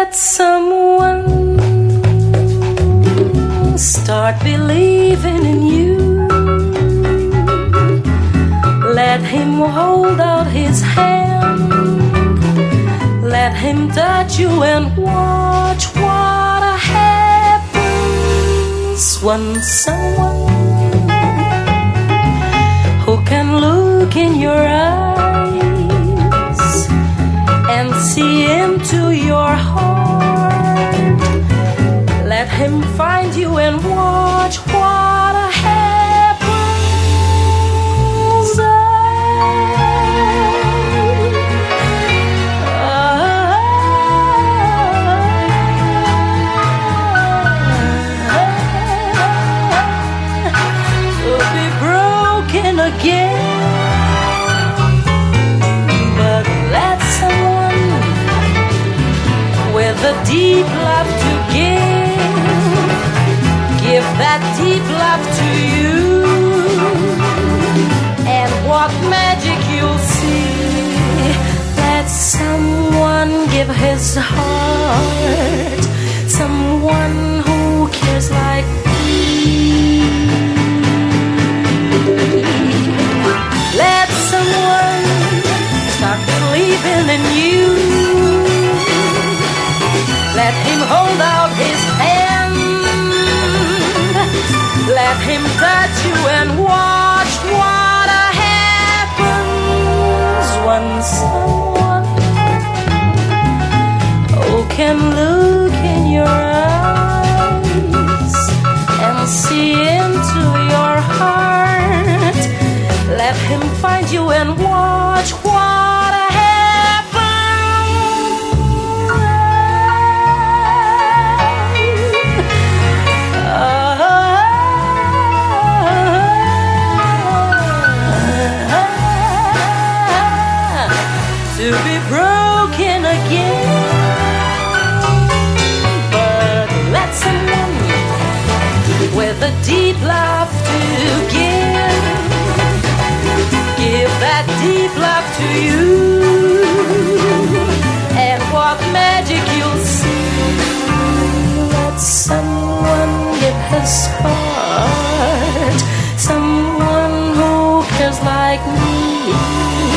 Let someone start believing in you. Let him hold out his hand. Let him touch you and watch what happens when someone who can look in your eyes and see into your heart. Let him find you and watch what happens. To be broken again, but let someone with a deep love to give that deep love to you, and what magic you'll see. Let someone give his heart, someone who cares like me. Let someone start believing in you. Let him hold out his hand. Let him touch you and watch what happens when someone who can look in your eyes and see into your heart. Let him find you and watch what to be broken again. But let someone with a deep love to give that deep love to you, and what magic you'll see. Let someone give his heart, someone who cares like me.